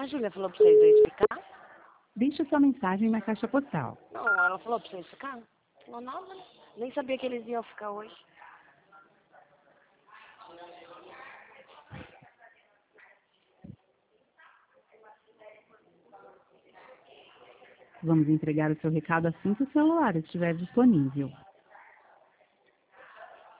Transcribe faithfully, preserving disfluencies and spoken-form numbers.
Júlia falou pra vocês dois ficar? Deixe sua mensagem na caixa postal. Não, ela falou pra vocês ficar? Não falou nada. Nem sabia que eles iam ficar hoje. Vamos entregar o seu recado assim que o celular estiver disponível.